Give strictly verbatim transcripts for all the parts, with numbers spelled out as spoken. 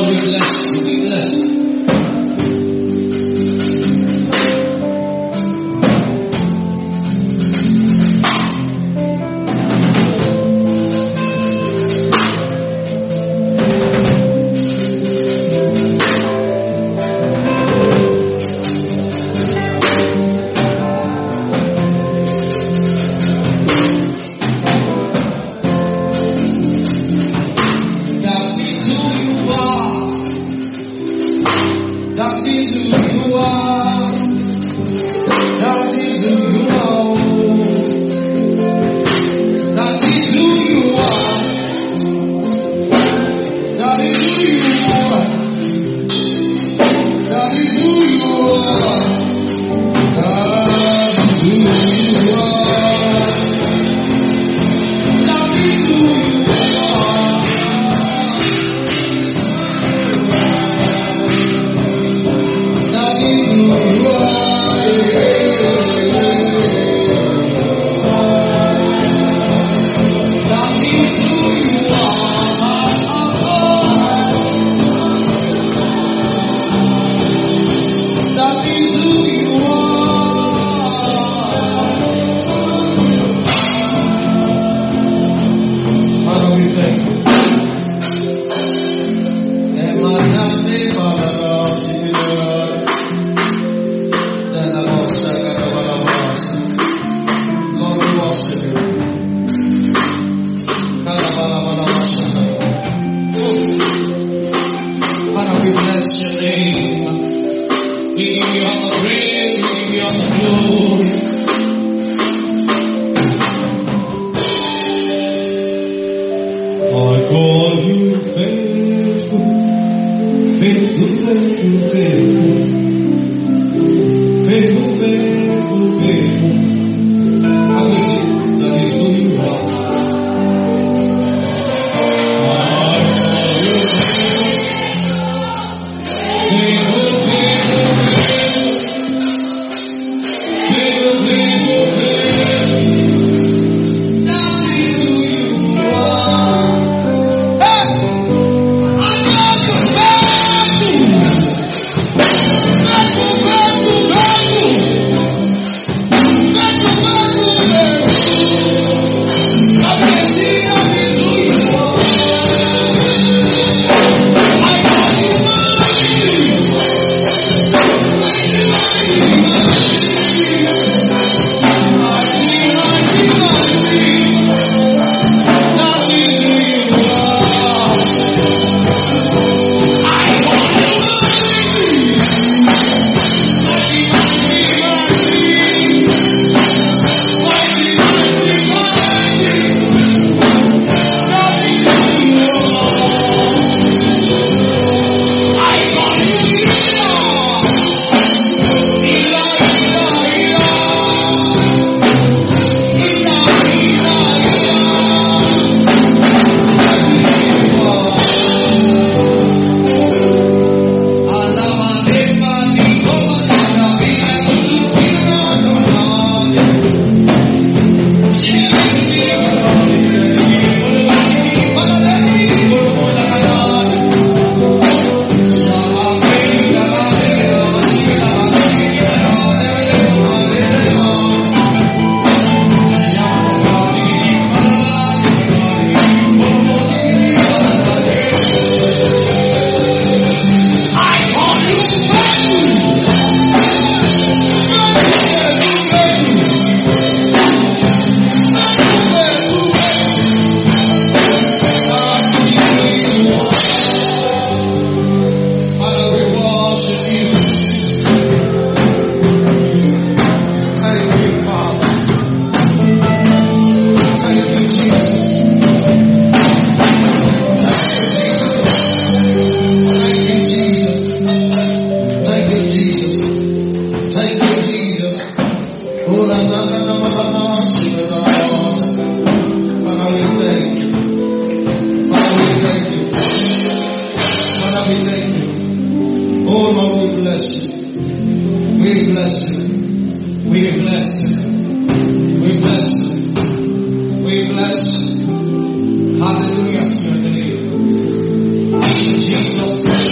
Hallelujah to your name. Jesus.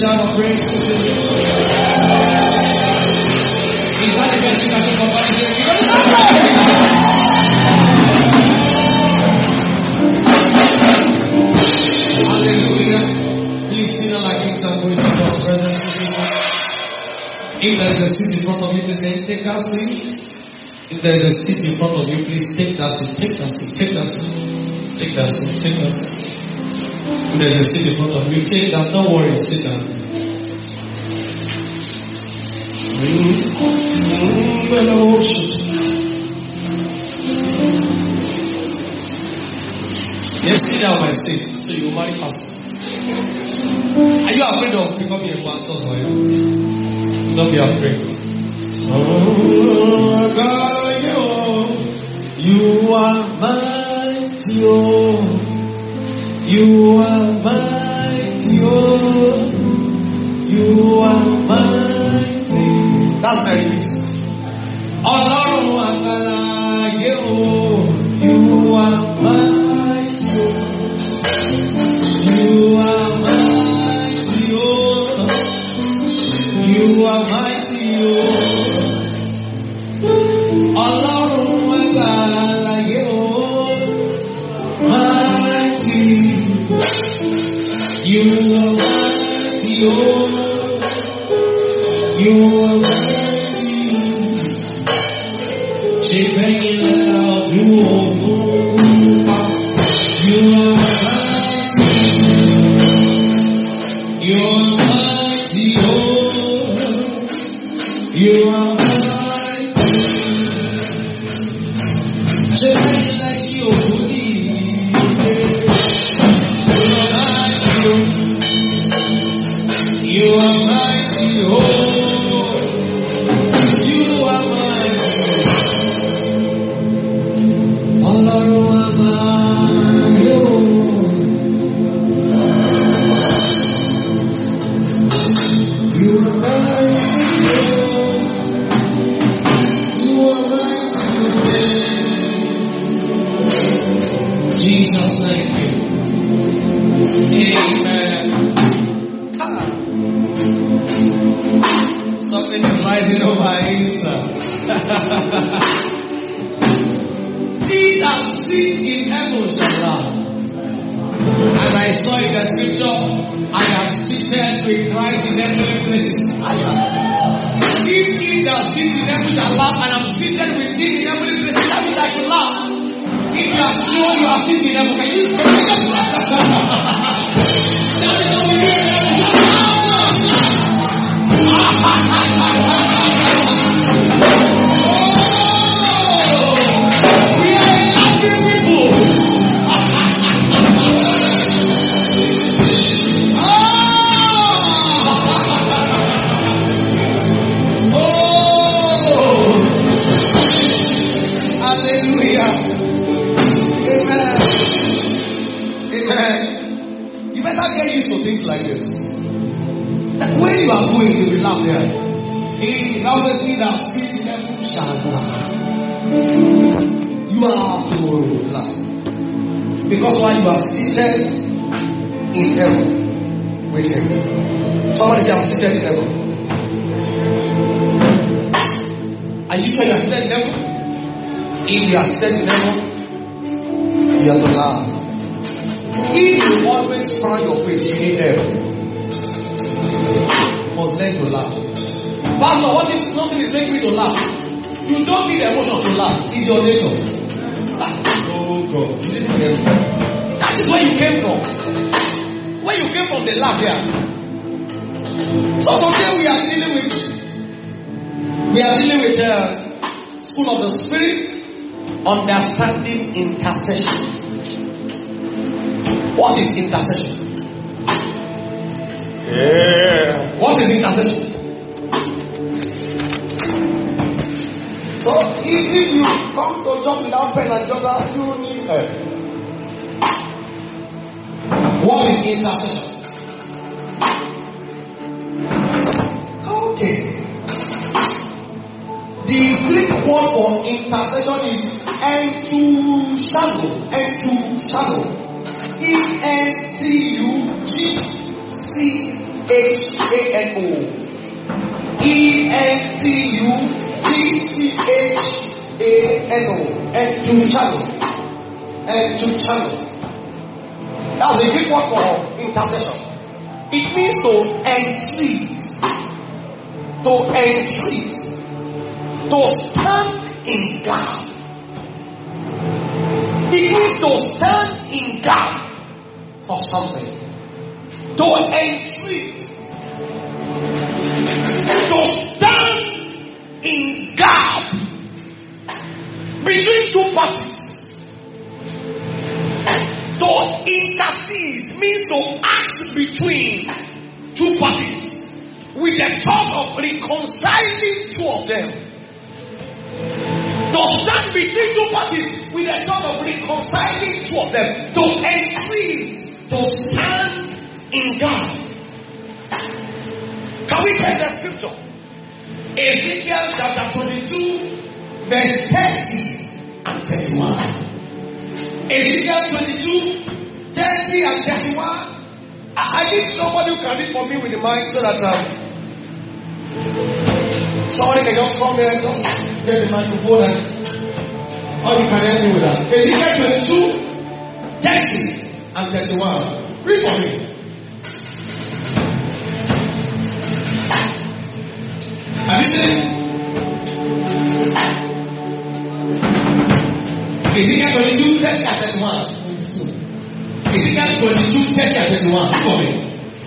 shout of praise to him. Is that the best thing I can provide you? You got to shout praise! Hallelujah. Please sing like kings and queens in God's presence. If there is a seat in front of you, please say, take that seat. If there is a seat in front of you, please take that seat, take that seat, take that seat, take that seat, take that seat. If there is a seat in front of you, take that, don't worry, sit down. Yes, sit down my seat, so you will marry pastor. Are you afraid of becoming a pastor or you? Don't be afraid. Oh, God, you are mighty, oh. You are mighty, oh. You are mighty. That's very easy. Ọlọ́run àgbàláyé, oh. You are mighty, oh. You are mighty, oh. You are mighty, oh. Ọlọ́run àgbàláyé, oh. Mighty. You are mighty, oh. You are mighty. She bang it out, you are You are mighty. You are mighty, oh. You are mighty. She bang it like you are You are mighty, oh. You are mighty. Ọlọ́run àgbáyé, oh. You are mighty, oh. You are mighty, oh. Jesus, thank you. Amen. Something is rising over him, sir. He that sits in heaven shall laugh. And I saw in the scripture, I am seated with Christ in heavenly places. If he that sits in heaven shall laugh, and I'm seated with him in heavenly places, that means I should laugh. If you are sure you are sitting in heaven, can you just laugh? That is how we do it. Things like this. That when you are going, you will laugh there. He always see that sit in heaven shall laugh. You are to laugh. Because while you are seated in heaven with him. Somebody say, I'm seated in heaven. Are you sure you are seated in heaven? If you are seated in heaven, you have to laugh. If you always find your face, you need help. Must learn to laugh. Pastor, what if nothing is making me to laugh? You don't need emotion to laugh. It's your nature. Oh God. That is where you came from. Where you came from, they laugh here. So today we are dealing with we are dealing with uh, School of the Spirit, understanding intercession. What is intercession? Yeah. What is intercession? So if you come to jump without pen and jotter, you need help. What is intercession? Okay. The Greek word for intercession is entu shadow. Entu shadow. E N T U G C H A N O. E N T U G C H A N O. Entuchano. Entuchano. That's a Greek word for intercession. It means to entreat. To entreat. To stand in gap. It means to stand in gap for something. To entreat. To stand in gap between two parties. To intercede means to act between two parties with the thought of reconciling two of them. To stand between two parties with the thought of reconciling two of them. To entreat, to stand in God. Can we take the scripture? Ezekiel chapter twenty-two, verse thirty and thirty-one. Ezekiel twenty-two, thirty and thirty-one. I, I need somebody who can read for me with the mic so that um, somebody can just come there, just get the microphone and or you can help me with that. Ezekiel twenty-two, thirty and thirty-one. Read for me. Have you seen? Ezekiel twenty-two, thirty and thirty-one. Ezekiel twenty-two, thirty and thirty-one. Read for me.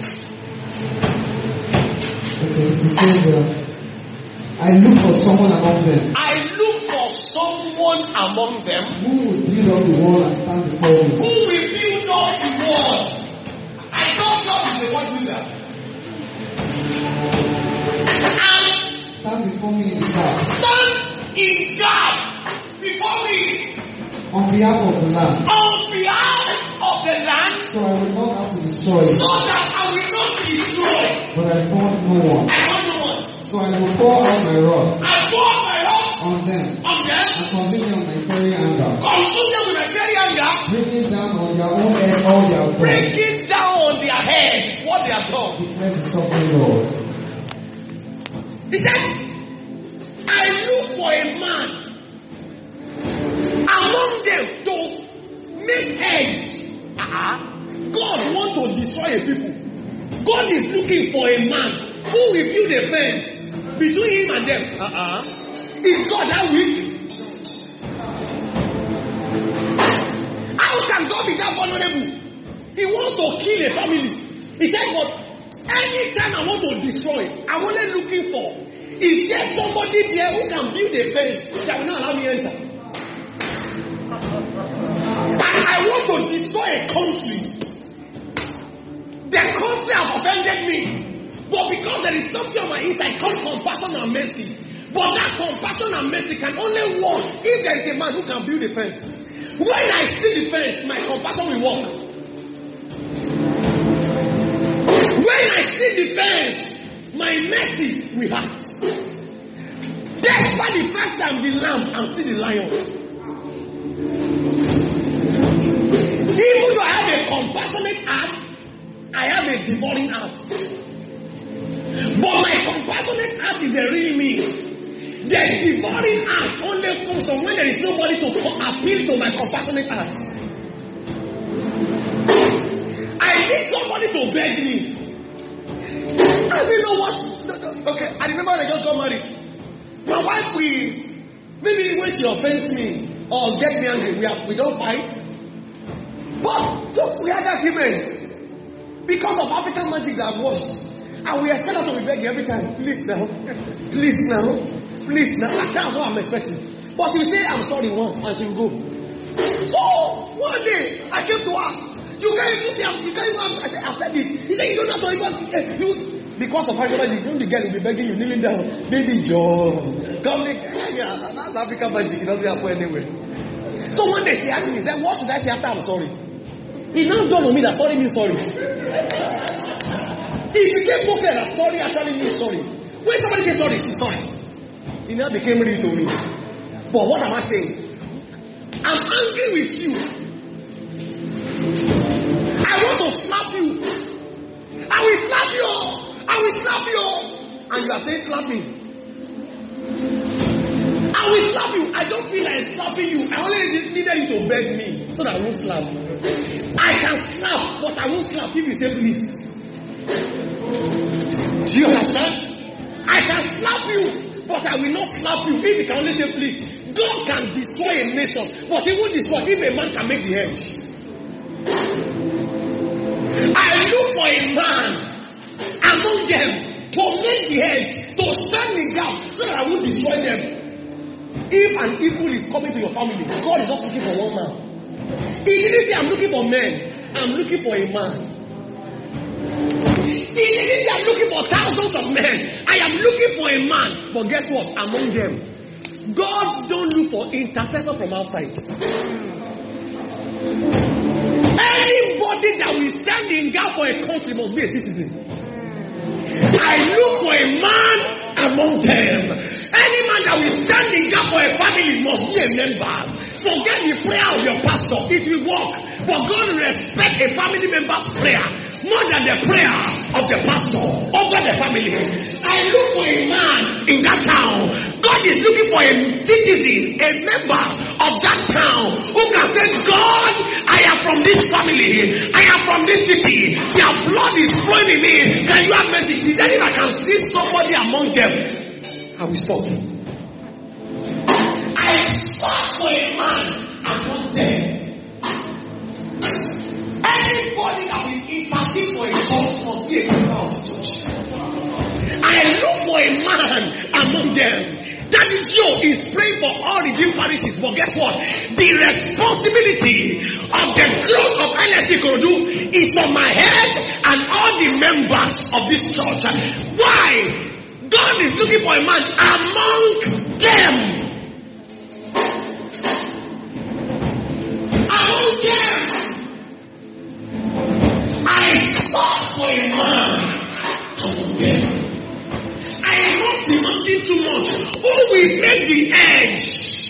Okay, he says, uh, I look for someone among them. I look for someone among them Who will build up the wall and stand before me? who will build up the wall. I know God is the one builder. And Stand before me in the gap. stand in God before me On behalf of the land. on behalf of the land, So I will not have to destroy it. so that I will not destroy. But I found no one. I want no one. So I will pour out my wrath I pour my wrath on them on them, and consume them with my very anger. consume them with my very anger, Bringing down on their own head all their wrath. bringing down on their head what they have done. Declare the sovereign Lord. He said, I look for a man among them to make heads. Uh-huh. God wants to destroy a people. God is looking for a man who will build a fence between him and them. Uh-uh. Is God that weak? How can God be that vulnerable? He wants to kill a family. He said, but anytime I want to destroy, I'm only looking for, is there somebody there who can build a fence that will not allow me enter? And I want to destroy a country. The country has offended me. But because there is something on my inside called compassion and mercy. But that compassion and mercy can only work if there is a man who can build a fence. When I see the fence, my compassion will work. When I see the fence, my mercy will act. Despite the fact that I'm the lamb, I'm still the lion. Even though I have a compassionate heart, I have a devouring heart. But my compassionate heart is a real me. The devouring heart only comes from when there is nobody to appeal to my compassionate heart. I need somebody to beg me. I don't know what. Okay, I remember I just got married. My wife, we maybe when she offends me or gets me angry, we have, we don't fight. But just we had agreement because of African magic that I've watched, and we expect her to be begging every time. Please now, please now, please now. That's what I'm expecting. But she will say I'm sorry once, and she will go. So one day I came to her. You can't even say, you can't even ask. I said, I've said it. He said, you don't have to even, you, because of African magic, you know the girl will be begging you, kneeling down. Baby John, come in. Yeah, that's African magic. It doesn't happen anyway. So one day she asked me, she said, what should I say after I'm sorry? It now dawned on me that sorry means sorry. It became so clear that sorry actually means sorry. When somebody says sorry, she's sorry. It now became real to me. But what am I saying? I'm angry with you. I want to slap you. I will will slap you. I will slap you. And you are saying slap me. I will slap you. I don't feel like slapping you. I only needed you to beg me so that I won't slap. I can slap, but I won't slap if you say please. Do you understand? I can slap you, but I will not slap you if you can only say please. God can destroy a nation, but he won't destroy if a man can make the hedge. I look for a man among them to make the hedge, to stand in gap so that I won't destroy them. If an evil is coming to your family, God is not looking for one man. He didn't say I'm looking for men, I'm looking for a man. He didn't say I'm looking for thousands of men, I am looking for a man. But guess what? Among them, God don't look for intercessor from outside. Anybody that will stand in gap for a country must be a citizen. I look for a man among them. Any man that will stand in gap for a family must be a member. Forget the prayer of your pastor. It will work. But God will respect a family member's prayer more than the prayer of the pastor over the family. I look for a man in that town. God is looking for a citizen, a member of that town who can say, God, I am from this family. I am from this city. Their blood is flowing in me. Can you have mercy? Is there if I can see somebody among them? I will stop. I sought for a man among them. Anybody that will intercede for a church must be a member of the church. I look for a man among them. Daddy Joe is praying for all the different parishes, but guess what? The responsibility of the growth of N S C Ikorodu is on my head and all the members of this church. Why? God is looking for a man among them. Among them. I sought for a man among them. I am not demanding too much. Who will make the edge?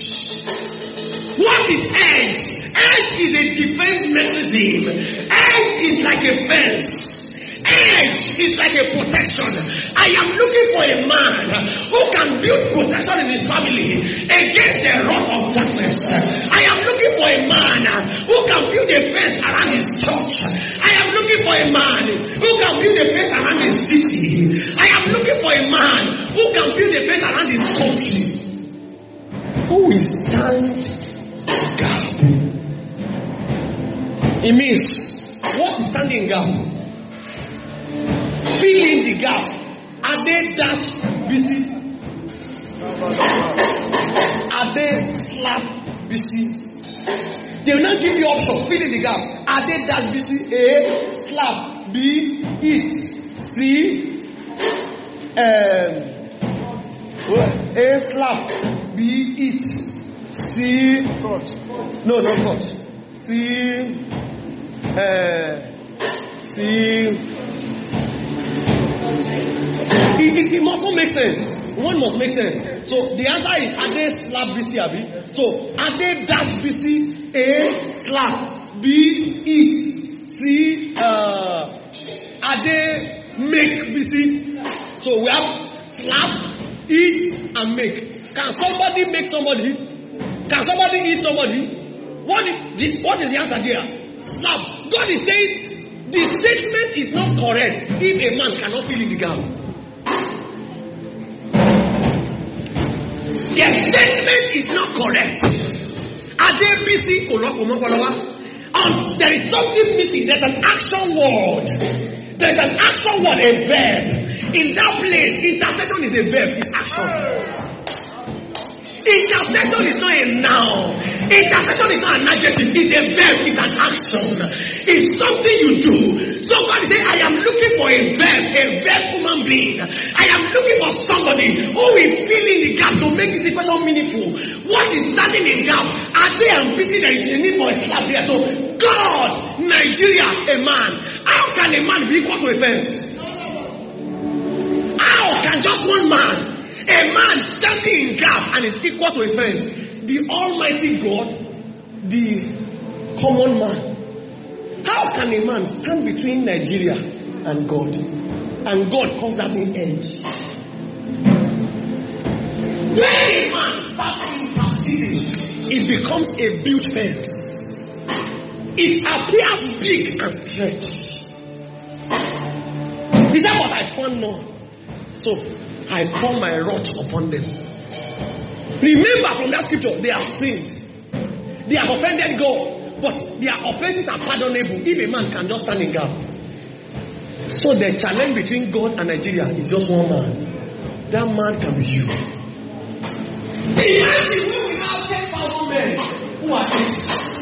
What is edge? Edge is a defense mechanism. Edge is like a fence. Edge is like a protection. I am looking for a man who can build protection in his family against the wrath of darkness. I am looking for a man who can build a fence around his church. I am looking for a man who can build a fence around his city. I am looking for a man who can build a fence around his country. Who will stand in gap? It means, what is standing in gap? Fill in the gap. Are they dash busy? Are they slap busy? They will not give you option. Fill in the gap. Are they dash busy? A, slap. B, eat. C, um, A, slap. B, eat. C, touch. No, don't touch. C, uh, C. It, it, it must not make sense. One must make sense. So the answer is, are they slap B C, Abi? So are they dash B C? A, slap. B, eat. C, uh, are they make B C? So we have slap, eat, and make. Can somebody make somebody? Can somebody eat somebody? What is the, what is the answer here? Slap. God is saying the statement is not correct if a man cannot fill in the gap. Their statement is not correct. Are they busy? Um, there is something missing. There's an action word. There's an action word, a verb. In that place, intercession is a verb. It's action. Intercession is not a noun. Intercession is not an adjective. It's a verb. It's an action. It's something you do. So God is saying, I am looking for a verb, a verb human being. I am looking for somebody who will fill in the gap to make this equation meaningful. What is standing in gap? Are they busy? There is a need for a slap here. So God, Nigeria, a man. How can a man be equal to a fence? How can just one man? A man standing in gap and is equal to a fence. The Almighty God, the common man. How can a man stand between Nigeria and God. And God calls that in edge. When a man starts interceding, it becomes a built fence. It appears big and stretched. He said, but I found none. So I pour my wrath upon them. Remember from that scripture, they have sinned. They have offended God. But their offenses are pardonable if a man can just stand in gap. So the challenge between God and Nigeria is just one man. That man can be you. Imagine when we have ten thousand men who are atheists.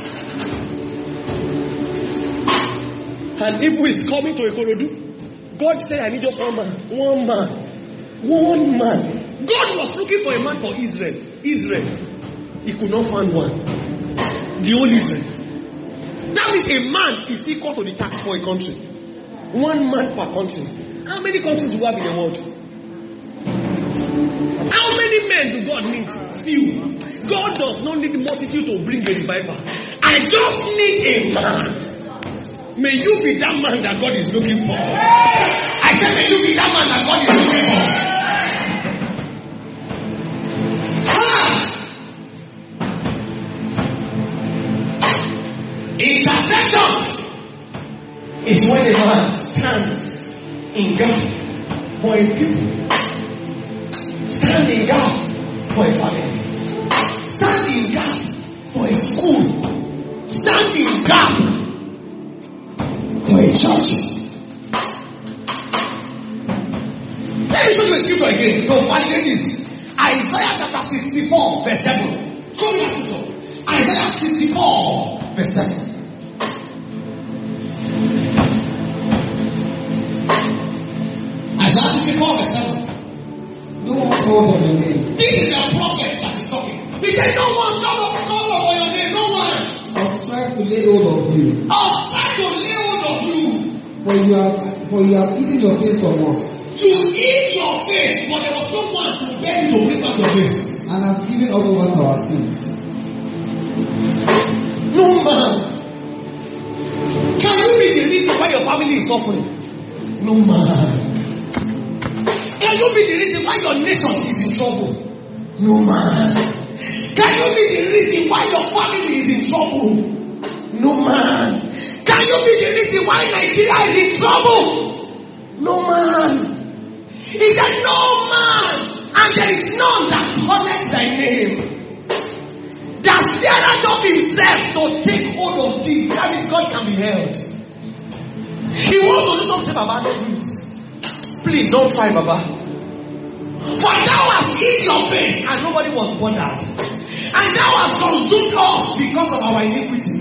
And if we is coming to Ikorodu, God said, I need just one man. One man. One man. God was looking for a man for Israel. Israel. He could not find one. The whole Israel. That means a man is equal to the tax for a country. One man per country. How many countries do we have in the world? How many men do God need? Few. God does not need multitude to bring a revival. I just need a man. May you be that man that God is looking for. I said, may you be that man that God is looking for. Intercession is when a man stands in gap for a people. Stand in gap for a family. Stand in gap for a school. Stand in gap for a church. Let me show you a scripture again. No, validate this. Isaiah chapter sixty-four, verse seven. Show me that scripture. Isaiah sixty-four, verse seven. Isaiah sixty-four, verse seven. No one called on your name. This is the prophet that is talking. He said, no one called on your name. No one. I'll strive to lay hold of you. I'll strive to lay hold of you. For you have, for you have eaten your face from us. You eat your face, but there was no one to beg you to bring back your face. And have given us over to our sins. No man. Can you be the reason why your family is suffering? No man. Can you be the reason why your nation is in trouble? No man. Can you be the reason why your family is in trouble? No man. Can you be the reason why Nigeria is in trouble? No man. He said, no man, and there is none that connects thy name. That stirreth up himself to take hold of thee. That means God can be held. He wants to do something about it. Please don't try, Baba. For thou hast hid your face, and nobody was bothered. And thou hast consumed us because of our iniquity.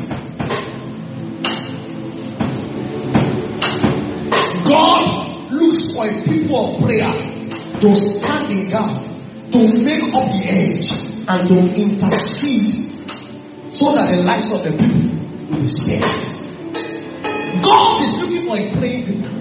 God looks for a people of prayer to stand in gap, to make up the edge, and to intercede so that the lives of the people will be spared. God is looking for a praying people.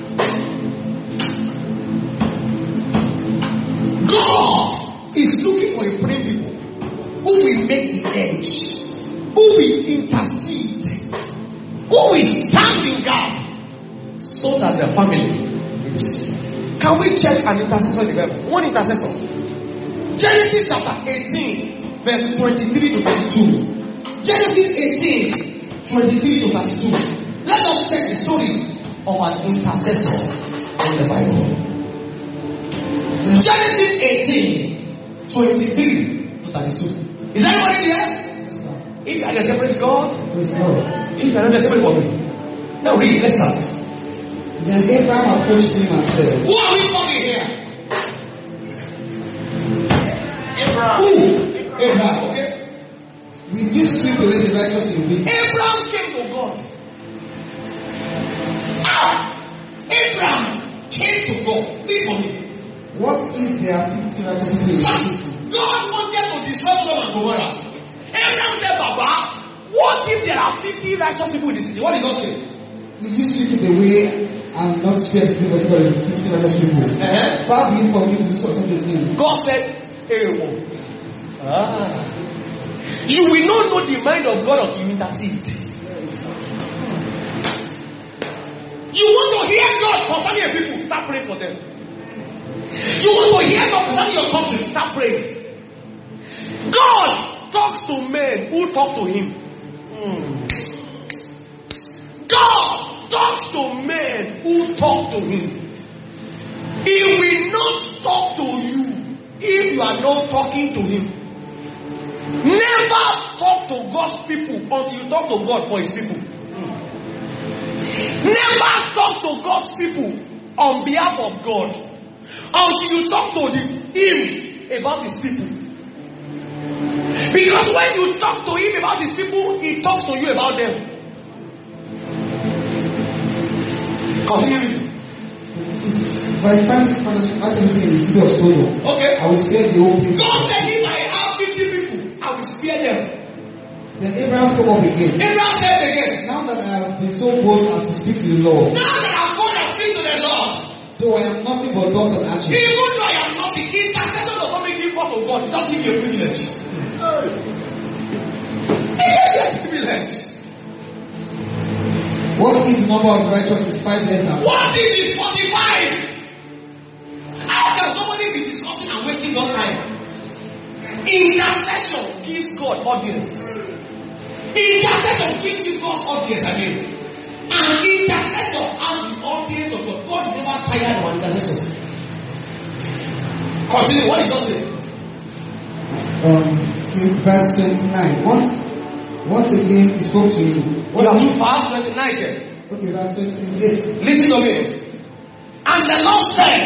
God is looking for a praying people who will make the edge, who will intercede, who will stand in gap so that the family will be saved. Can we check an intercessor in the Bible? One intercessor. Genesis chapter eighteen, verse twenty-three to thirty-two. Genesis eighteen, twenty-three to thirty-two. Let us check the story of an intercessor in the Bible. Genesis eighteen, twenty-three to thirty-two. Is anybody there? If you are the separate God, Praise God. if you are not the separate for me. Now read, let's start. Then Abraham approached him and said, Who are we talking here? Abraham. Who? Abraham, okay? we do sweep away the righteous in wicked. Abraham came to God. Ah! Abraham came to God. Read for me. What if there are fifty righteous people? Son, God wanted to destroy Sodom and Gomorrah. Abraham said, Baba, what if there are fifty righteous people in the city? What did God say? We do sweep it away and not spare the people for the fifty righteous people. Uh-huh. Far be it from me to do such a thing. God said, Hey, ah. You will not know the mind of God until you intercede. You want to hear God concerning your people, start praying for them. You want to hear God concerning your country, start praying. God talks to men who talk to him. Hmm. God talks to men who talk to him. He will not talk to you if you are not talking to him. Never talk to God's people until you talk to God for his people. Never talk to God's people on behalf of God until you talk to the, him about his people. Because when you talk to him about his people, he talks to you about them. Continue. By the time I can see the city of Sodom, Okay. I will spare the whole place. God said, if I have fifty people, I will spare them. Then Abraham spoke up again. Abraham said again, Now that I have been so bold as to speak to the Lord, now that I'm going to speak to the Lord, though I am nothing but dust and ashes, even though I am not, intercession does not make you part of God. It doesn't give you a privilege. It gives you a privilege. what if the number of righteous is five less than one? What if it's forty-five? How can somebody be discussing and wasting God's time? Intercession gives God audience. Intercession gives you God's audience, I mean. And intercession has the audience of God. God is never tired of intercession. Continue, what did God say? Um, in verse twenty-nine, once, once again he spoke to you. You have to fast twenty-nine again. Okay, verse twenty-eight. Listen to me. And the Lord said,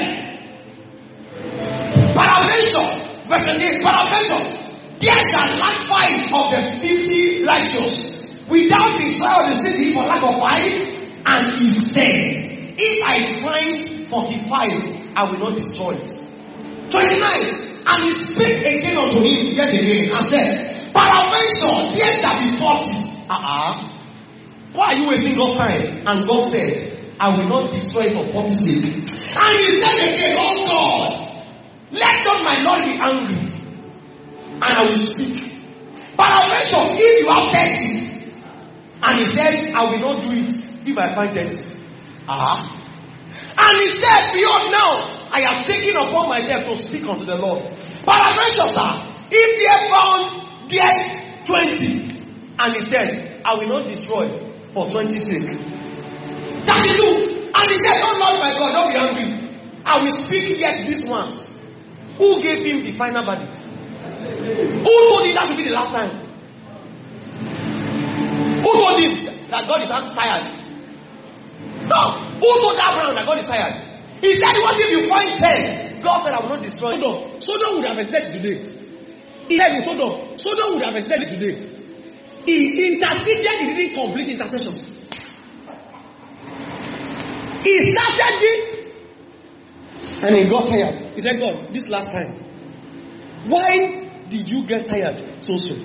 Paramation, verse twenty-eight, Paramation, there shall lack five of the fifty righteous, without destroy the city for lack of five. And he said, if I find forty-five, I will not destroy it. twenty-nine, and he spake again unto him yet again, and said, Paramation, there shall be forty. Uh-uh. Why are you wasting God's time? And God said, I will not destroy it for forty sake. And he said again, oh God, let not my Lord be angry, and I will speak. Paramation, if you have thirty. And he said, I will not do it if I find thirty. Ah. And he said, behold, now I have taken upon myself to speak unto the Lord. Paramation, sir, if ye found there twenty. And he said, I will not destroy for twenty sake. thirty-two. And he said, oh Lord my God, don't be angry. I will speak yet this once. Who gave him the final verdict? Who told him that should be the last time? Who told him that God is not tired? No. Who told Abraham that God is tired? He said, what if you find ten? God said, I will not destroy Sodom. Sodom would have existed today. He said in Sodom, Sodom would have existed today. He interceded, he didn't complete intercession. He started it and he got tired. He said, God, this last time, why did you get tired so soon?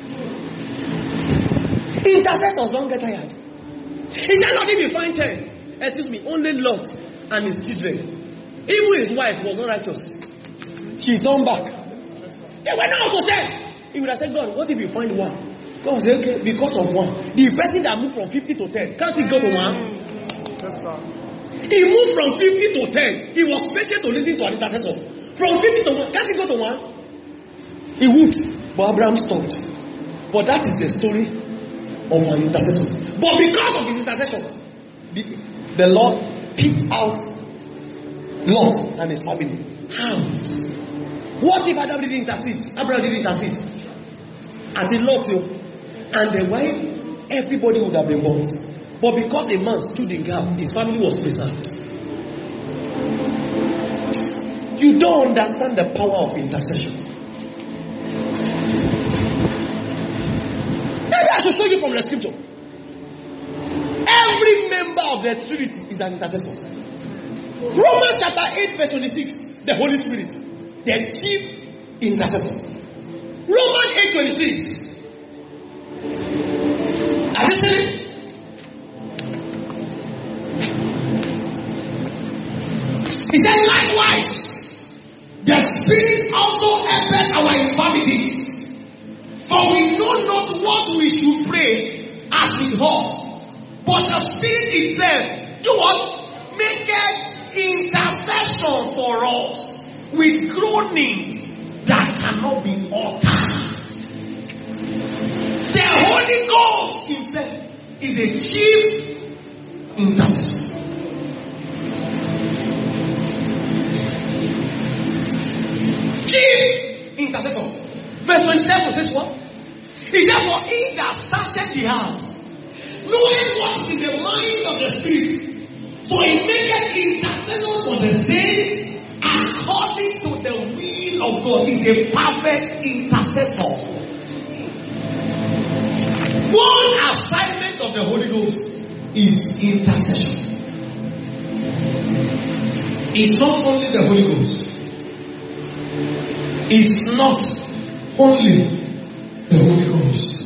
Intercessors don't get tired. He said, not if you find ten, excuse me, only Lot and his children. Even his wife was not righteous. She turned back. They were not to ten. He would have said, God, what if you find one? God said, okay, because of one. The person that moved from fifty to ten, can't he go to one? Yes, sir. He moved from fifty to ten. He was patient to listen to an intercessor. From fifty to one, can't he go to one? He would. But Abraham stopped. But that is the story of an intercessor. But because of his intercession, the, the Lord picked out Lot and his family. How? What if Adam didn't intercede? Abraham didn't intercede. And he Lot you. And the wife, everybody would have been burnt. But because a man stood in gap, his family was preserved. You don't understand the power of intercession. Maybe I should show you from the scripture. Every member of the Trinity is an intercessor. Romans chapter eight verse twenty-six, the Holy Spirit, the chief intercessor. Romans eight twenty-six. Are you seeing it? He said, likewise, the Spirit also helpeth our infirmities. For we know not what we should pray as we ought. But the Spirit itself Do what? Make intercession for us with groanings that cannot be altered. The Holy Ghost himself is a chief intercessor. Chief intercessor. Verse twenty-seven says what? He said, for he that searcheth the heart, knowing what is in the mind of the Spirit, for he maketh intercession for the saints according to the will of God. He is a perfect intercessor. One assignment of the Holy Ghost is intercession. It's not only the Holy Ghost. It's not only the Holy Ghost.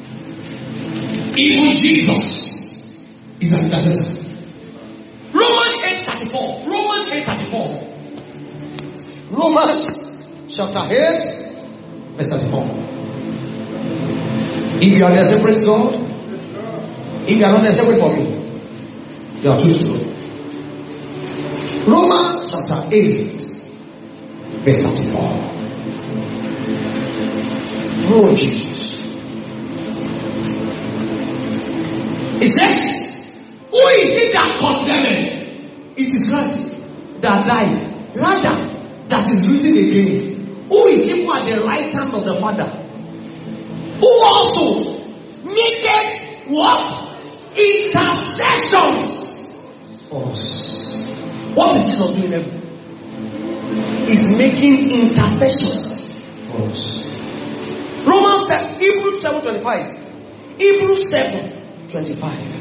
Even Jesus is an intercessor. Romans eight thirty-four. Romans eight thirty-four. Romans chapter eight, verse thirty-four. If you are there, say praise God. If you are not there, say pray for me. You are too slow. Romans chapter eight, verse thirty-four. Oh Jesus. It says, who is it that condemned? It is Christ that died. Rather, that is risen again. Who is even at the right hand of the Father? Who also maketh what? Intercessions for us. What is Jesus doing there? He's making intercessions for us. Romans seven, Hebrews seven twenty-five. Hebrews seven twenty-five.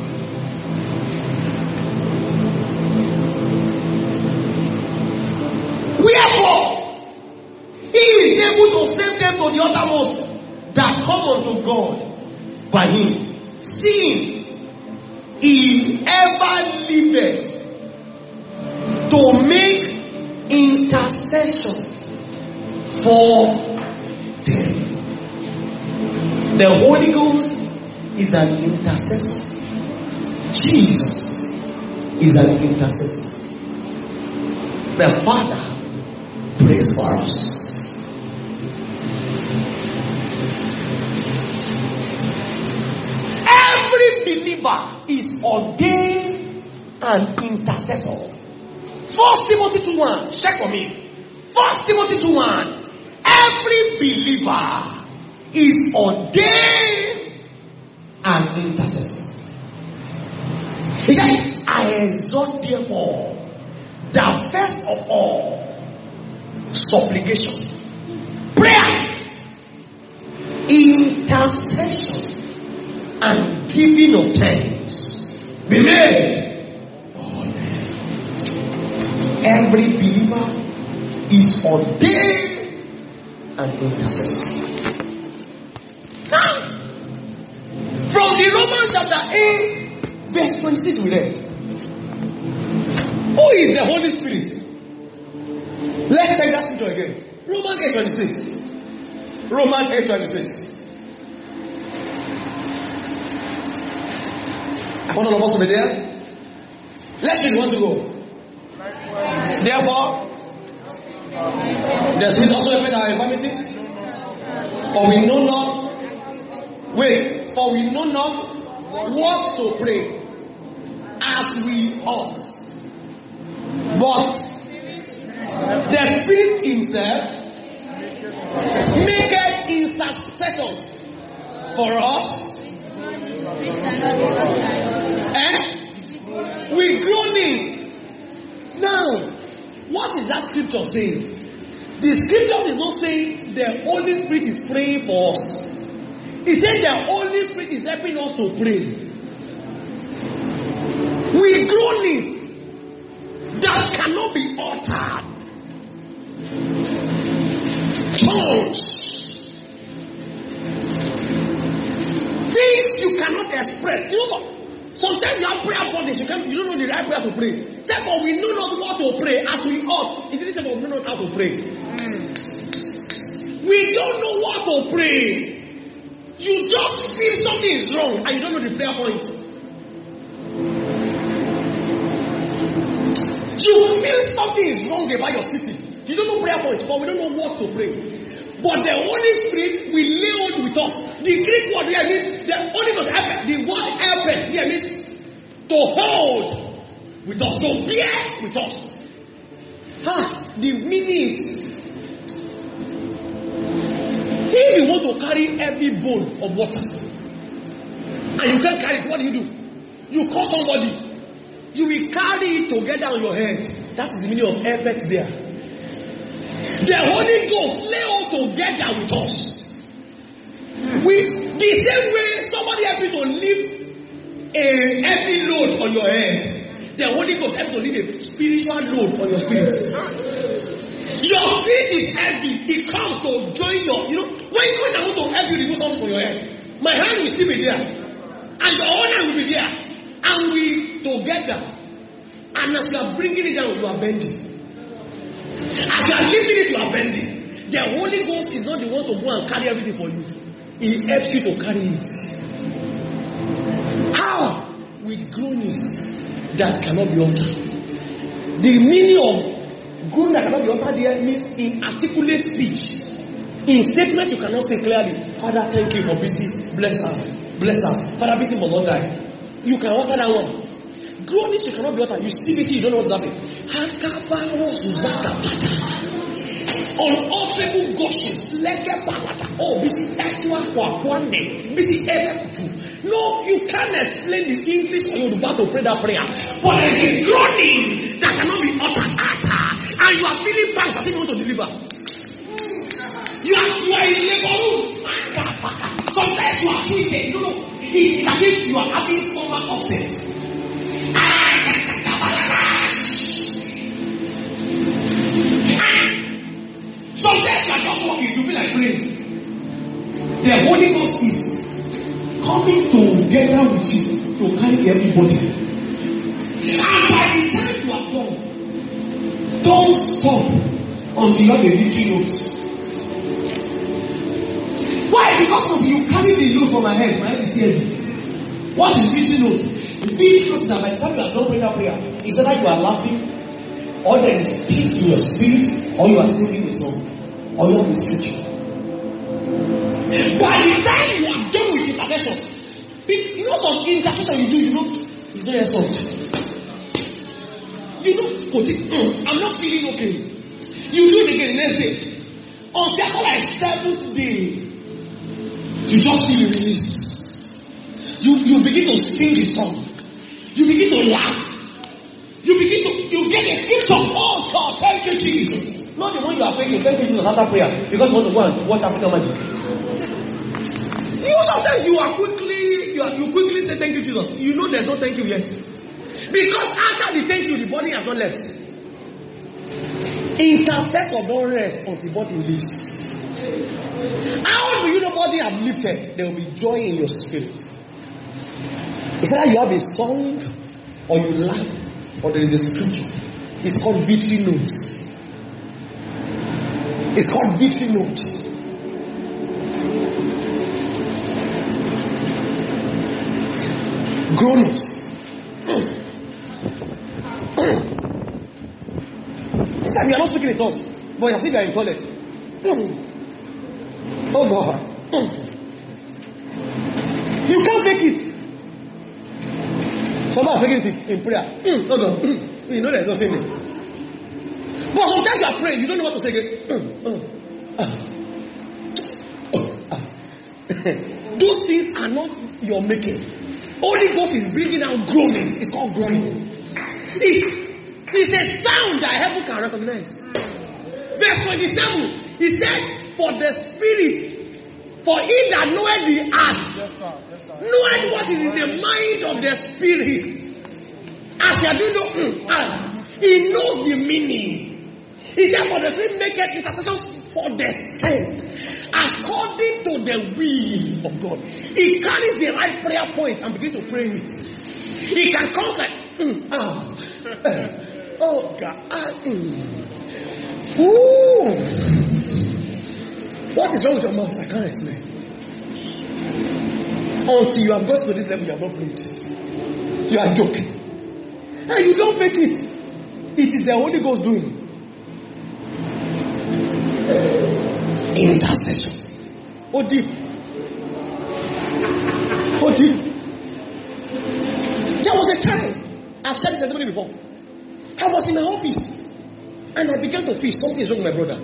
Wherefore, he is able to save them to the uttermost that come unto God by him, seeing he ever liveth to make intercession for them. The Holy Ghost is an intercessor. Jesus is an intercessor. The Father prays for us. Every believer is ordained an intercessor. First Timothy two one. Check for me. First Timothy two one. Every believer is ordained an intercessor. He said, I exhort therefore that first of all, supplication, prayer, intercession, and giving of thanks be made for them. Every believer is ordained an intercessor. Now, from the Romans chapter eight, verse twenty-six, we read, who is the Holy Spirit? Let's take that scripture again. Romans eight twenty-six. Romans eight twenty-six. I want all of us to be there. Let's read one to go. Therefore, the Spirit also helped our infirmities. For we know not. Wait, for we know not what to pray as we ought. But the Spirit himself maketh intercessions for us. And with groanings. Now, what is that scripture saying? The scripture is not saying the Holy Spirit is praying for us. He said the Holy Spirit is helping us to pray. With groanings that cannot be uttered. Tongues. Things you cannot express. You know, sometimes you have prayer bodies, you, can't, you don't know the right prayer to pray. Say, but we know not what to pray as we ought. It didn't say, but we know not how to pray. Mm. We don't know what to pray. You just feel something is wrong and you don't know the prayer point. You feel something is wrong about your city. You don't know prayer points, but we don't know what to pray. But the Holy Spirit will lay hold with us. The Greek word here means, the Holy Ghost, the word helpers here means to hold with us, to bear with us. Ah, the meaning is, if you want to carry every bowl of water, and you can't carry it, what do you do? You call somebody. You will carry it together on your head. That is the meaning of helpers there. The Holy Ghost lay all together with us. We, the same way somebody helps you to lift a heavy load on your head, the Holy Ghost helps you to lift a spiritual load on your spirit. Your spirit is heavy. It comes to join your, you know, when, when I want to help you remove something from your head, my hand will still be there. And your own hand will be there. And we together. And as you are bringing it down, you are bending. As you are lifting it, you are bending. The Holy Ghost is not the one to go and carry everything for you. He helps you to carry it. How? With groanings that cannot be uttered. The meaning of groaning that cannot be uttered there means inarticulate speech. In statements you cannot say clearly, Father, thank you for Bisi, bless her, bless her. Father, Bisi must not die. You can utter that one. Groanings you cannot be uttered. You see Bisi, you don't know what's happening. Unutterable gushes, lege palata. Oh, this is actual for one day. This is ever. No, you can't explain the English or Yoruba to pray that prayer. But there is a groaning that cannot be uttered. And you are feeling bad as if you want to deliver. You are, you are in labor room. Sometimes you are twisted. You don't know. It's as if you are having stomach upset. Sometimes you are just walking, you feel like praying. The Holy Ghost is coming together with you to carry everybody. And by the time you are done, don't stop until you have a victory note. Why? Because until you carry the load from my head, my head is heavy. What is victory note? The victory note is that by the time you are done praying that prayer, is that you are laughing, or there is peace in your spirit, or you are singing a song, or you have a scripture. By the time you are done with intercession, you know some intercession you do, you know, it's not your song. You know, I'm not feeling okay. You do it again the next day. Until like seventh day, you just feel release. You you begin to sing the song. You begin to laugh. You begin to you get a scripture. Oh God, thank you, Jesus. Not the one you are praying, thank you, Jesus, after prayer, because you want to go and watch African Magic. You sometimes you are quickly you are you quickly say thank you, Jesus. You know there's no thank you yet. Because after the thank you, the body has not left. Intercessor don't rest until body leaves. How do you know body have lifted? There will be joy in your spirit. It's either you have a song, or you laugh, or there is a scripture. It's called victory note. It's called victory note. Groanings. This time you are not speaking in tongues, but as if you are in toilet. Oh God. You can't fake it. Some are faking it in prayer. Oh God. You know there's nothing there. But sometimes you are praying, you don't know what to say again. Those things are not your making. Holy Ghost is bringing out groanings. It's called groaning. It's It's a sound that heaven can recognize. Verse twenty-seven, he said, for the spirit, for he that knoweth the heart, yes, sir. Yes, sir. knoweth what is in the mind of the spirit. As you are doing the uh, he knows the meaning. He said, for the spirit maketh intercession for the saint, according to the will of God. He carries the right prayer point and begins to pray it. He can come like, mm, ah, uh, oh God. Ah, mm. Ooh. What is wrong with your mouth? I can't explain. Until you have got to this level, you have not prayed. You are joking. And you don't fake it. It is the Holy Ghost doing. Intercession. Oh deep. Oh deep. There was a time, I've said it testimony before. I was in my office and I began to feel something is wrong with my brother.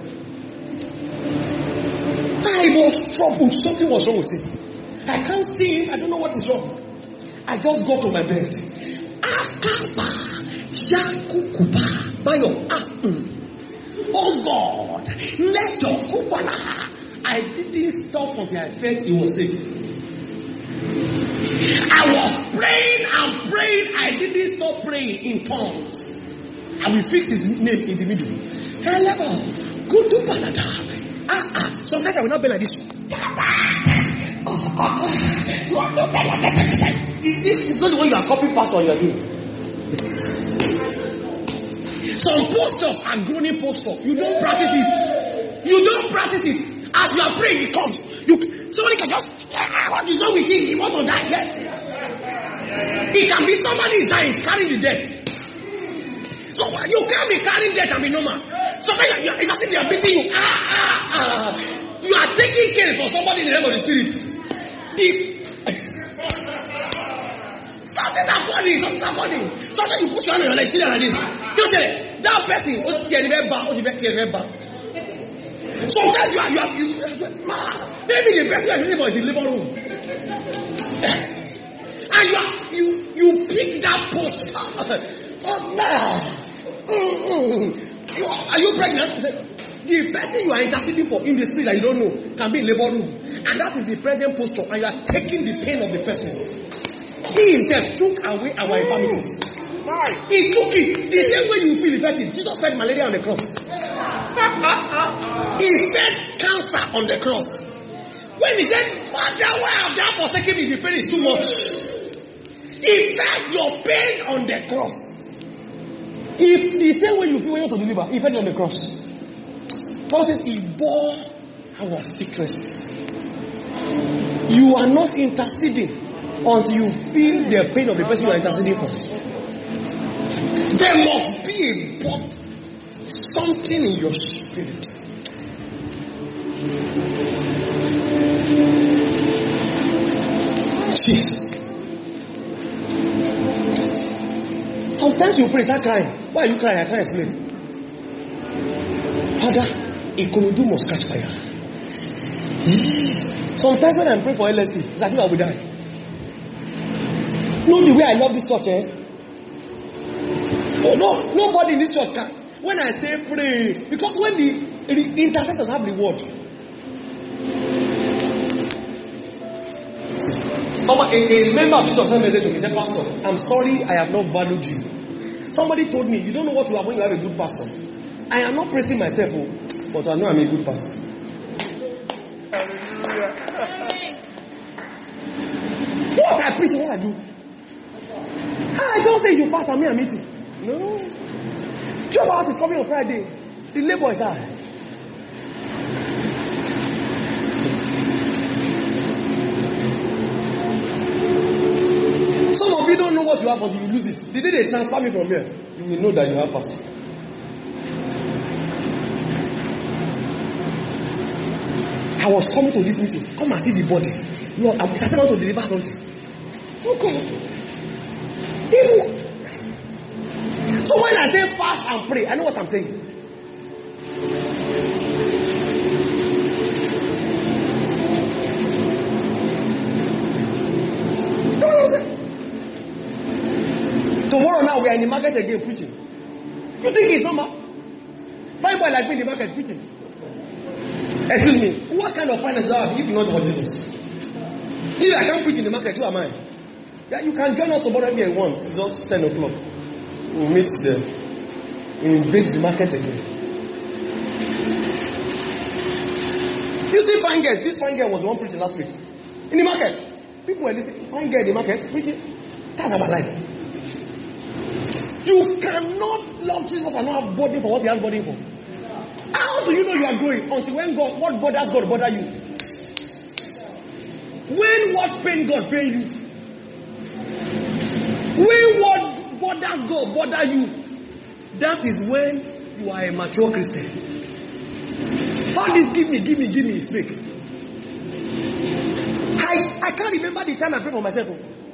I was troubled. Something was wrong with him. I can't see him. I don't know what is wrong. I just got to my bed. Oh God, let your kupala. I didn't stop until I felt he was safe. I was praying and praying. I didn't stop praying in tongues. And we fixed his name individually. Hello, go to Panada. Ah ah. Sometimes I will not be like this. This is not the way you are copying pastor you are doing. Some postures are groaning posture. You don't practice it. You don't practice it. As you are praying, it comes. You somebody can just ah, what is wrong with him? He wants to die. Yes. It can be somebody is dying, is carrying the death. So you can't be carrying death and be normal. Sometimes you, it's as if they are beating you. Ah, ah, ah. You are taking care for somebody in the name of the Spirit. Deep. Something that funny, something that funny. Sometimes you put your hand on your leg, sit down like this. You say, that person, oh, sometimes you are, you are, you, man, maybe the person you are sitting for is the living room. And you are, you, you pick that post. Oh, man. Mm-hmm. You are, are you pregnant? The person you are interceding for in the spirit that you don't know can be in labor room. And that is the present posture. And you are taking the pain of the person. He himself took away our infirmities. He took it. The same way you feel effective. Jesus fed malaria on the cross. He fed cancer on the cross. When he said, Father, why have thou forsaken me? The pain is too much. He fed your pain on the cross. If the same way you feel when you want to deliver, he fed it on the cross. Paul says he bore our sickness. You are not interceding until you feel the pain of the person you are interceding for. There must be a bond, something in your spirit. Jesus. Sometimes you pray, start crying. Why are you crying? I can't explain. Father, Ikorodu must catch fire. Sometimes when I'm praying for L S C, it's as if I will die. Know the way I love this church, eh? So no, nobody in this church can. When I say pray, because when the, the intercessors have the word. Somebody, a, a member of this church sent a message to me, said, Pastor, I'm sorry I have not valued you. Somebody told me, you don't know what will happen when you have a good pastor. I am not praising myself, but I know I'm a good pastor. What I preach and what I do. I don't say you fast and me I'm eating. No. twelve hours is coming on Friday. The labor is high. Some of you don't know what you have until you lose it. The day they transfer me from here, you will know that you have pastor. I was coming to this meeting. Come and see the body. Lord, I'm starting out to deliver something. Oh God. Evil. So when I say fast and pray, I know what I'm saying. You know what I'm saying? Tomorrow now we are in the market again preaching. You think it's normal? Five boys like me in the market preaching. Excuse me, what kind of finance do I have if not for Jesus? If I can't preach in the market, who am I? Yeah, you can join us tomorrow if you want. It's just ten o'clock. We'll meet there. We invade the market again. You see fine girls. This fine girl was the one preaching last week. In the market. People were listening. Fine girl in the market preaching. That's our life. You cannot love Jesus and not have body for what he has body for. How do you know you are growing? Until when God, what bothers God bother you? When what pain God pain you? When what bothers God bother you? That is when you are a mature Christian. All this give me, give me, give me is fake. I, I can't remember the time I prayed for myself.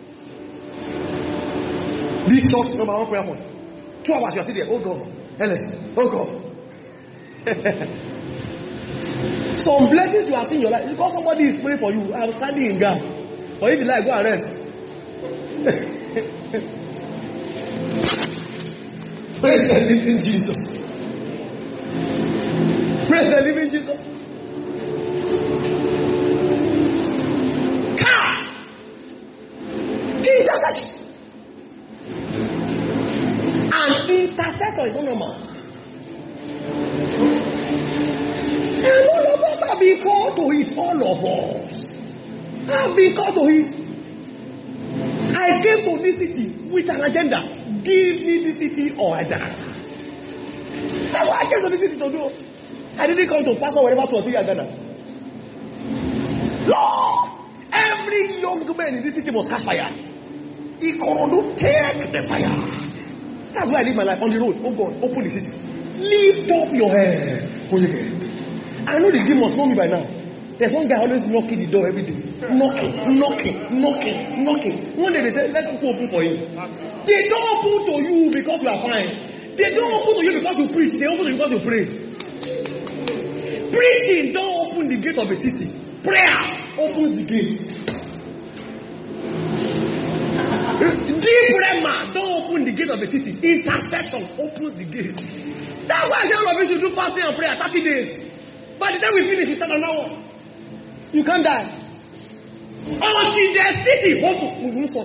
This church, number one prayer point. Two hours you are sitting there. Oh God. Ellis. Oh God. Some blessings you are seeing in your life. Because somebody is praying for you. I am standing in gap. Or if you like, go and rest. Praise the living Jesus. Praise the living Jesus. Car. Intercession. An intercessor is not normal. And all of us have been called to it. All of us have been called to it. I came to this city with an agenda. Give me the city or I die. That's what I came to this city to do. I didn't come to pastor wherever to a agenda. Lord, every young man in this city must catch fire. He cannot take the fire. That's why I live my life on the road. Oh God, open the city. Lift up your head. I know the demons know me by now. There's one guy always knocking the door every day. Knocking, knocking, knocking, knocking. One day they say, let people open for him. They don't open to you because you are fine. They don't open to you because you preach. They open to you because you pray. Preaching don't open the gate of a city. Prayer opens the gate. Deep rema don't open the gate of a city. Intercession opens the gate. That's why I say all of you should do fasting and prayer thirty days. By the time we finish, we start an hour. You can't die. Until the city open, we won't stop.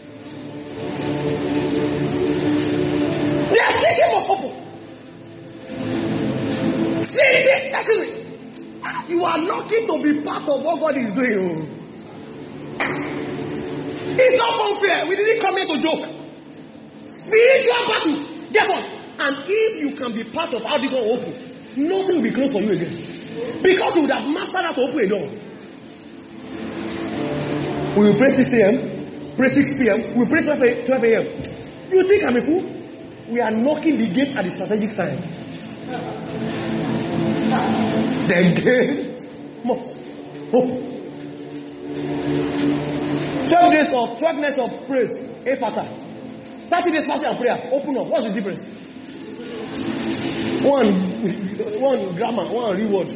The city must open. City, that's it. You are lucky to be part of what God is doing. It's not unfair. We didn't come here to joke. Spiritual battle. Guess what? And if you can be part of how this one open, nothing will be closed for you again. Because you would have mastered how to open a door. We will pray six a.m. Pray six p.m. We will pray twelve a.m. You think I'm a fool? We are knocking the gate at the strategic time. The gate must open. Twelve days of twelve nights of praise, Ephata. Thirty days fasting and prayer. Open up. What's the difference? One, one grammar, one reward.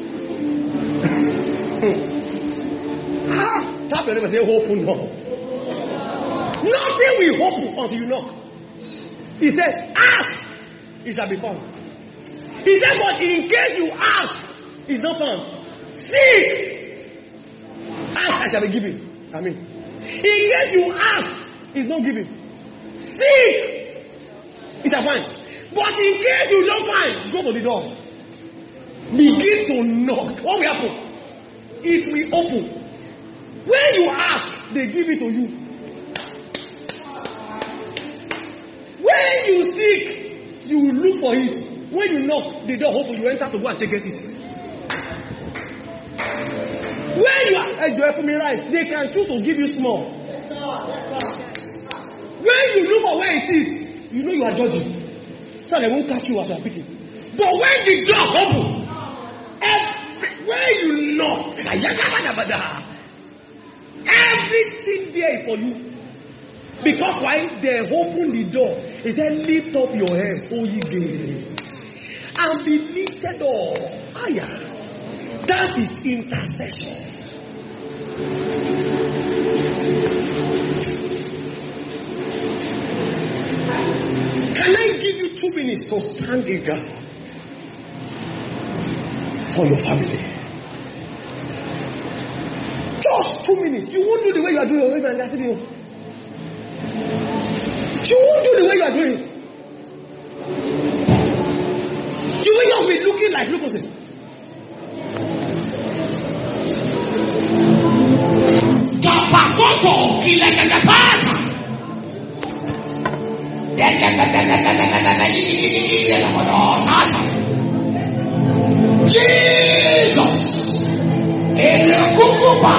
ah, tap your name and say, open up. Nothing will open until you knock. He says, ask, it shall be found. He said, but in case you ask, it's not found. Seek, ask, I shall be given. I mean, in case you ask, it's not given. Seek, it shall find. But in case you don't find, go to the door. Begin to knock. What will happen? It will open. When you ask, they give it to you. When you seek, you will look for it. When you knock, the door open, you enter to go and check it. When you are enjoying for me rice, they can choose to give you small. When you look for where it is, you know you are judging. So they won't catch you as you are picking. But when the door open, everywhere you knock, everything there is for you. Because why? They open the door. He said, lift up your heads, O ye gates, and be lifted up. Aya. That is intercession. Can I give you two minutes to stand in God for your family? Just two minutes. You won't do the way you are doing. You won't do the way you are doing. You will just be looking like Lucas. Jesus in the Kukuba.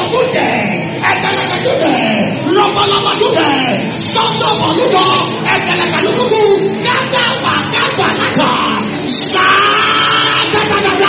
today, Ekalaka today, Lopalama today, Santa Baluta, Ekalaka Luku, Kata Bakata Lata, Shata Data.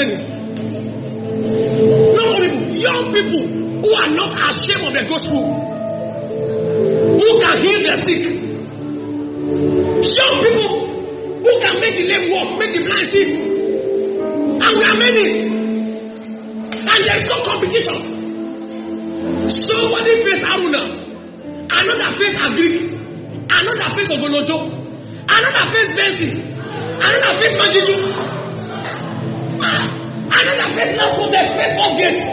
many. No more people. Young people who are not ashamed of the gospel, who can heal the sick. Young people who can make the lame walk, make the blind see. And we are many. And there is no competition. Somebody face Aruna, another face Agric, another face Ogolojo, another face Bensi, another face Majiju, another face Nasko, the face of Gate,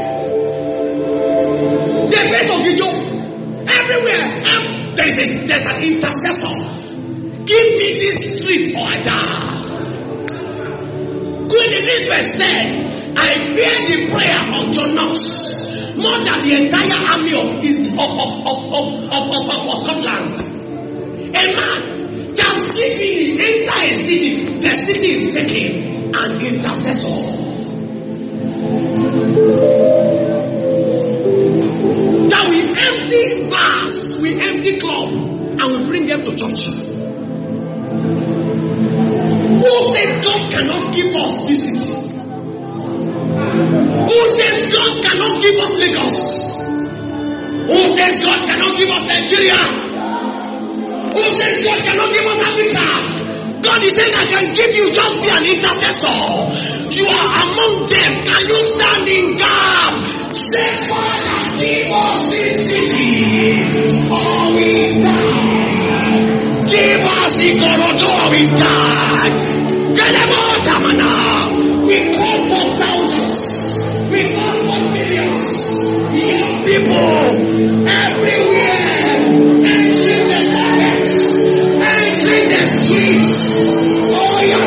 the face of Gijo. Everywhere, there is a, there's an intercessor. Give me this street or I die. Queen Elizabeth said, I fear the prayer of John Knox more than the entire army of of of of of, of, of, of Scotland. A man just give me enter a city, the city is taken, an intercessor. That we empty bars, we empty club, and we bring them to church. Who says God cannot give us this city? Who says God cannot give us Lagos? Who says God cannot give us Nigeria? Who says God cannot give us Africa? God is saying I can give you, just be an intercessor. You are among them. Can you stand in gap? Say, Father, give us this city or we die. Give us Ikorodu or we die. Kelebotamana. We call for thousands. We call for millions. Young people everywhere. Entering the markets. Entering the streets. Oh, yeah.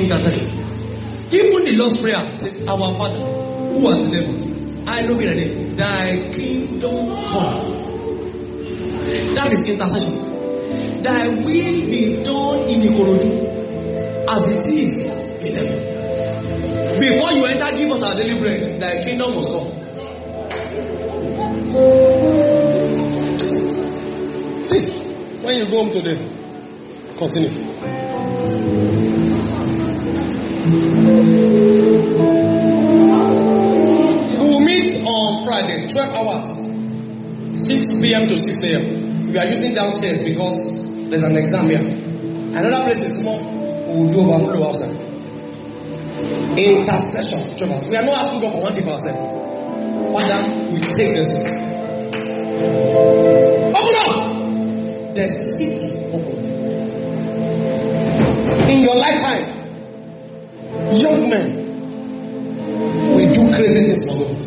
intercession. Even the Lord's Prayer says, Our Father, who art in heaven, hallowed be thy name. Thy kingdom come. That is intercession. Thy will be done in Ikorodu as it is in heaven. Before you enter, give us our daily bread. Thy kingdom must come. See, when you go home today, continue. We will meet on Friday, twelve hours, six p.m. to six a.m. We are using downstairs because there's an exam here. Another place is small. We will do overflow outside. Intercession, twelve hours. We are not asking God for one thing for ourselves. Father, we take this. Open up! The city open. In your lifetime, young men will do crazy things for God.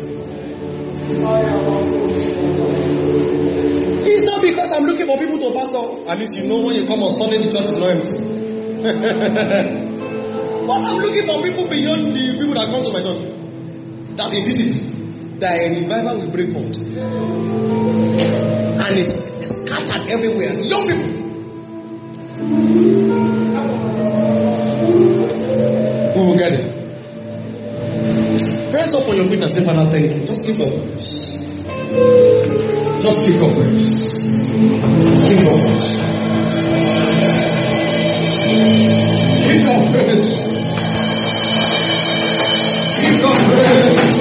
It's not because I'm looking for people to pastor. At least you know when you come on Sunday, the church is not empty. But I'm looking for people beyond the people that come to my church. That's in this city. That a revival will break forth. And it's, it's scattered everywhere. Young people. We will get it. Press up on your feet and say, Father, thank you. Just keep up. Just keep up. Keep up. Keep up. Keep up.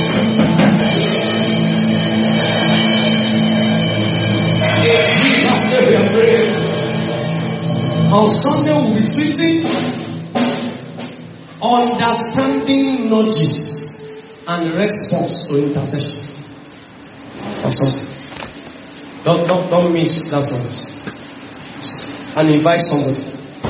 On Sunday we'll be treating understanding nudges and response to intercession. On Sunday. Don't, don't, don't miss that service. And invite somebody.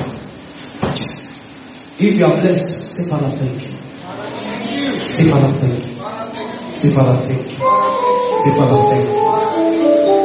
If you are blessed, say Father thank you. Say Father thank you. Say Father thank you. Say Father thank you.